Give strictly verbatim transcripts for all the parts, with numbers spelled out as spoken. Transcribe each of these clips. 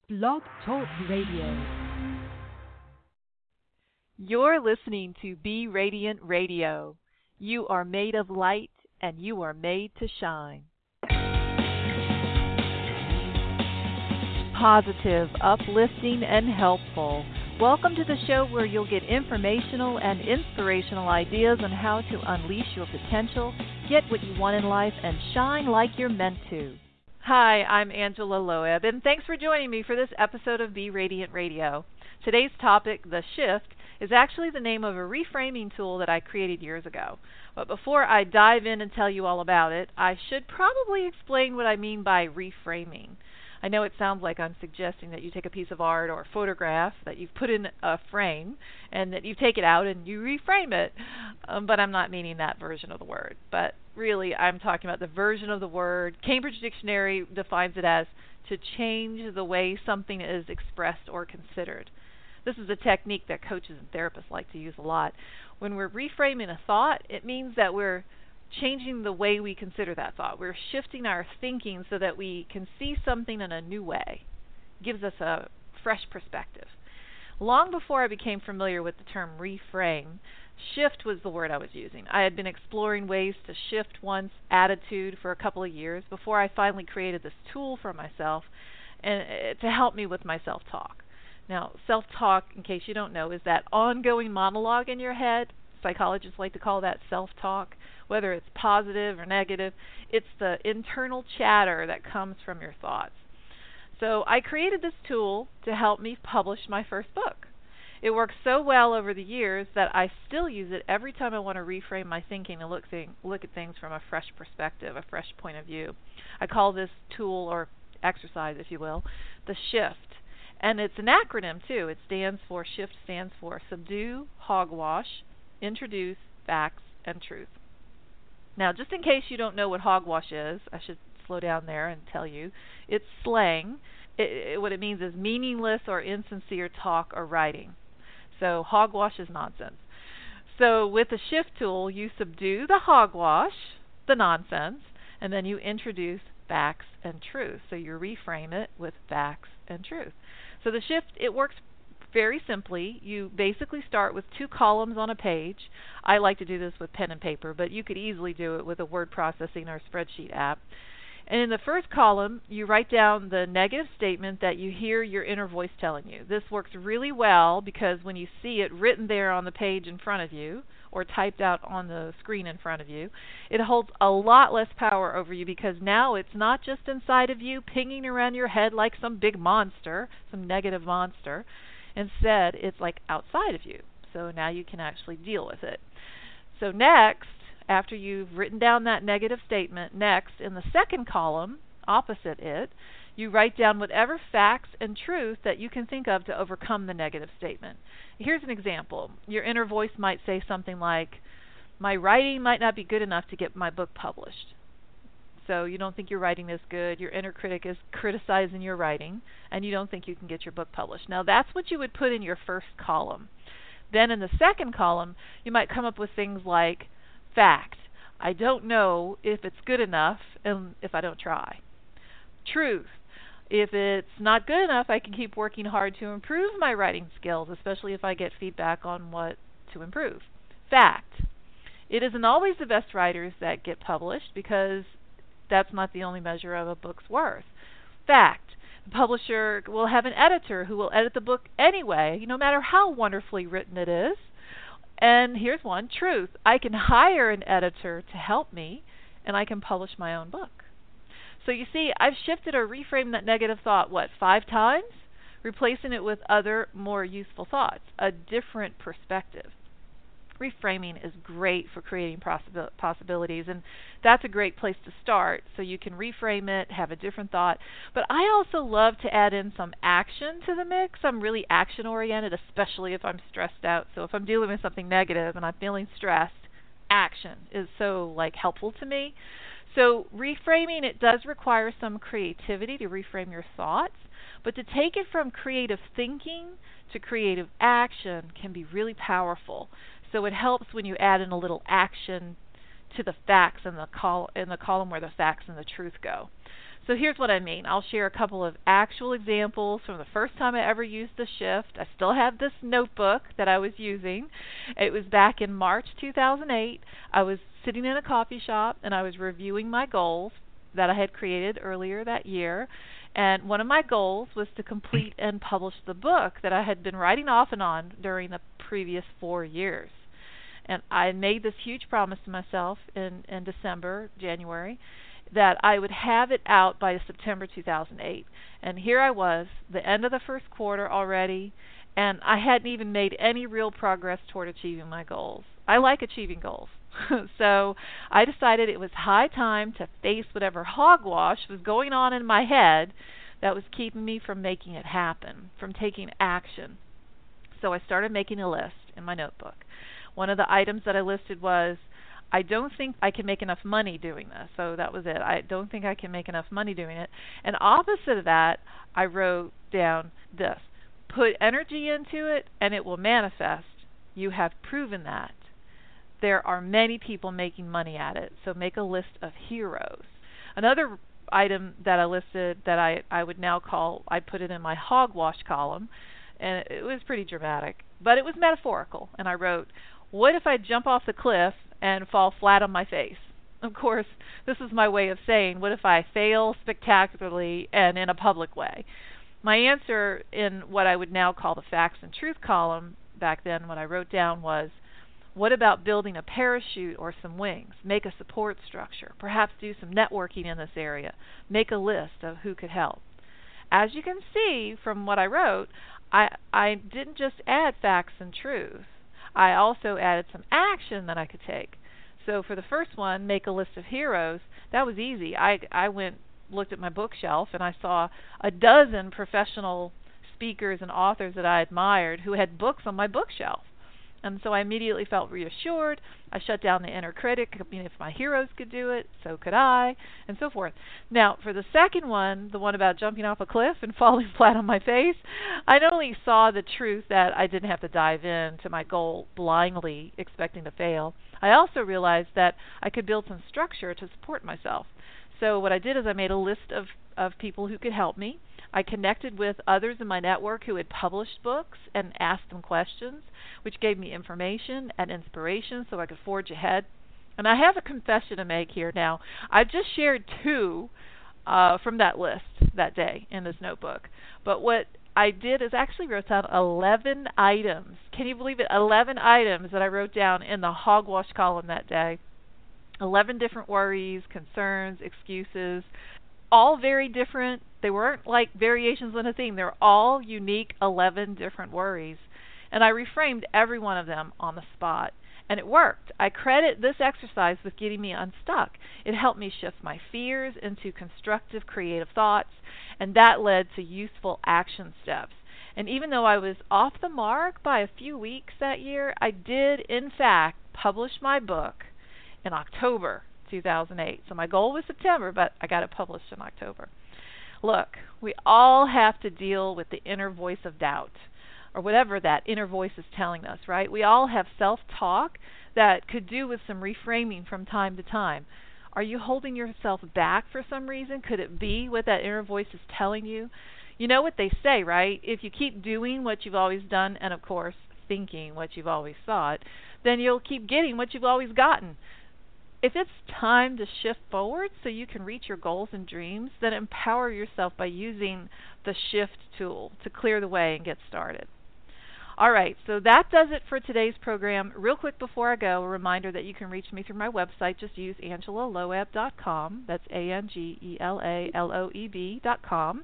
Blog Talk Radio. You're listening to Be Radiant Radio. You are made of light and you are made to shine. Positive, uplifting, and helpful. Welcome to the show where you'll get informational and inspirational ideas on how to unleash your potential, get what you want in life, and shine like you're meant to. Hi, I'm Angela Loeb, and thanks for joining me for this episode of Be Radiant Radio. Today's topic, The Shift, is actually the name of a reframing tool that I created years ago. But before I dive in and tell you all about it, I should probably explain what I mean by reframing. I know it sounds like I'm suggesting that you take a piece of art or a photograph that you've put in a frame and that you take it out and you reframe it, um, but I'm not meaning that version of the word. But really, I'm talking about the version of the word. Cambridge Dictionary defines it as to change the way something is expressed or considered. This is a technique that coaches and therapists like to use a lot. When we're reframing a thought, it means that we're changing the way we consider that thought. We're shifting our thinking so that we can see something in a new way. It gives us a fresh perspective. Long before I became familiar with the term reframe, shift was the word I was using. I had been exploring ways to shift one's attitude for a couple of years before I finally created this tool for myself and uh, to help me with my self-talk. Now, self-talk, in case you don't know, is that ongoing monologue in your head. Psychologists like to call that self-talk. Whether it's positive or negative, it's the internal chatter that comes from your thoughts. So I created this tool to help me publish my first book. It works so well over the years that I still use it every time I want to reframe my thinking and look, thing, look at things from a fresh perspective, a fresh point of view. I call this tool, or exercise if you will, the shift. And it's an acronym too. It stands for, SHIFT stands for Subdue, Hogwash, Introduce, Facts, and Truth. Now, just in case you don't know what hogwash is, I should slow down there and tell you. It's slang. It, it, what it means is meaningless or insincere talk or writing. So hogwash is nonsense. So with the shift tool, you subdue the hogwash, the nonsense, and then you introduce facts and truth. So you reframe it with facts and truth. So the shift, it works very simply. You basically start with two columns on a page. I like to do this with pen and paper, but you could easily do it with a word processing or spreadsheet app. And in the first column, you write down the negative statement that you hear your inner voice telling you. This works really well because when you see it written there on the page in front of you or typed out on the screen in front of you, it holds a lot less power over you because now it's not just inside of you pinging around your head like some big monster, some negative monster. Instead, it's like outside of you. So now you can actually deal with it. So next, after you've written down that negative statement, next, in the second column, opposite it, you write down whatever facts and truth that you can think of to overcome the negative statement. Here's an example. Your inner voice might say something like, my writing might not be good enough to get my book published. So you don't think your writing is good, your inner critic is criticizing your writing, and you don't think you can get your book published. Now that's what you would put in your first column. Then in the second column, you might come up with things like, fact, I don't know if it's good enough and if I don't try. Truth, if it's not good enough, I can keep working hard to improve my writing skills, especially if I get feedback on what to improve. Fact, it isn't always the best writers that get published because that's not the only measure of a book's worth. Fact, the publisher will have an editor who will edit the book anyway, no matter how wonderfully written it is. And here's one, truth, I can hire an editor to help me, and I can publish my own book. So you see, I've shifted or reframed that negative thought, what, five times? Replacing it with other, more useful thoughts, a different perspective. Reframing is great for creating possibil- possibilities, and that's a great place to start. So you can reframe it, have a different thought. But I also love to add in some action to the mix. I'm really action-oriented, especially if I'm stressed out. So if I'm dealing with something negative and I'm feeling stressed, action is so like helpful to me. So reframing, it does require some creativity to reframe your thoughts, but to take it from creative thinking to creative action can be really powerful. So it helps when you add in a little action to the facts in the col- in the column where the facts and the truth go. So here's what I mean. I'll share a couple of actual examples from the first time I ever used the shift. I still have this notebook that I was using. It was back in March two thousand eight. I was sitting in a coffee shop and I was reviewing my goals that I had created earlier that year. And one of my goals was to complete and publish the book that I had been writing off and on during the previous four years. And I made this huge promise to myself in, in December, January, that I would have it out by September two thousand eight. And here I was, the end of the first quarter already, and I hadn't even made any real progress toward achieving my goals. I like achieving goals. So I decided it was high time to face whatever hogwash was going on in my head that was keeping me from making it happen, from taking action. So I started making a list in my notebook. One of the items that I listed was, I don't think I can make enough money doing this. So that was it. I don't think I can make enough money doing it. And opposite of that, I wrote down this. Put energy into it and it will manifest. You have proven that. There are many people making money at it. So make a list of heroes. Another item that I listed that I, I would now call, I put it in my hogwash column. And it was pretty dramatic. But it was metaphorical. And I wrote, what if I jump off the cliff and fall flat on my face? Of course, this is my way of saying, what if I fail spectacularly and in a public way? My answer in what I would now call the facts and truth column, back then what I wrote down was, what about building a parachute or some wings? Make a support structure. Perhaps do some networking in this area. Make a list of who could help. As you can see from what I wrote, I, I didn't just add facts and truth. I also added some action that I could take. So for the first one, make a list of heroes, that was easy. I, I went, looked at my bookshelf, and I saw a dozen professional speakers and authors that I admired who had books on my bookshelf. And so I immediately felt reassured. I shut down the inner critic. I mean, if my heroes could do it, so could I, and so forth. Now, for the second one, the one about jumping off a cliff and falling flat on my face, I not only saw the truth that I didn't have to dive into my goal blindly, expecting to fail, I also realized that I could build some structure to support myself. So what I did is I made a list of, of people who could help me. I connected with others in my network who had published books and asked them questions, which gave me information and inspiration so I could forge ahead. And I have a confession to make here now. I just shared two uh, from that list that day in this notebook. But what I did is actually wrote down eleven items. Can you believe it? eleven items that I wrote down in the hogwash column that day. eleven different worries, concerns, excuses, all very different. They weren't like variations on a theme. They're all unique eleven different worries. And I reframed every one of them on the spot. And it worked. I credit this exercise with getting me unstuck. It helped me shift my fears into constructive, creative thoughts, and that led to useful action steps. And even though I was off the mark by a few weeks that year, I did, in fact, publish my book in October two thousand eight. So my goal was September, but I got it published in October. Look, we all have to deal with the inner voice of doubt, or whatever that inner voice is telling us, right? We all have self-talk that could do with some reframing from time to time. Are you holding yourself back for some reason? Could it be what that inner voice is telling you? You know what they say, right? If you keep doing what you've always done, and of course thinking what you've always thought, then you'll keep getting what you've always gotten. If it's time to shift forward so you can reach your goals and dreams, then empower yourself by using the shift tool to clear the way and get started. All right, so that does it for today's program. Real quick before I go, a reminder that you can reach me through my website. Just use angela loeb dot com. That's A N G E L A L O E B dot com.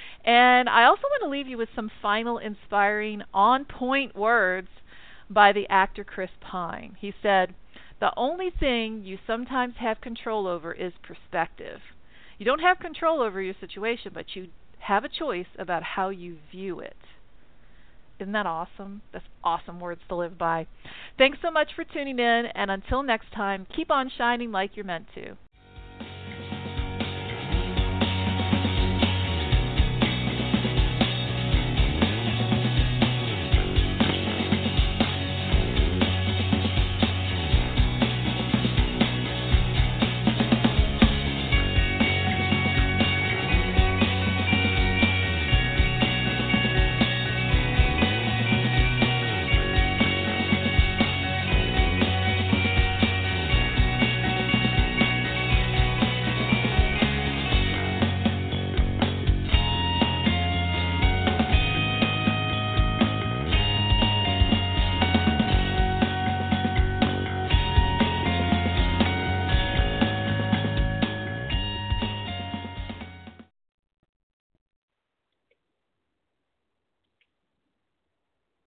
And I also want to leave you with some final inspiring, on-point words by the actor Chris Pine. He said, "The only thing you sometimes have control over is perspective. You don't have control over your situation, but you have a choice about how you view it." Isn't that awesome? That's awesome words to live by. Thanks so much for tuning in, and until next time, keep on shining like you're meant to.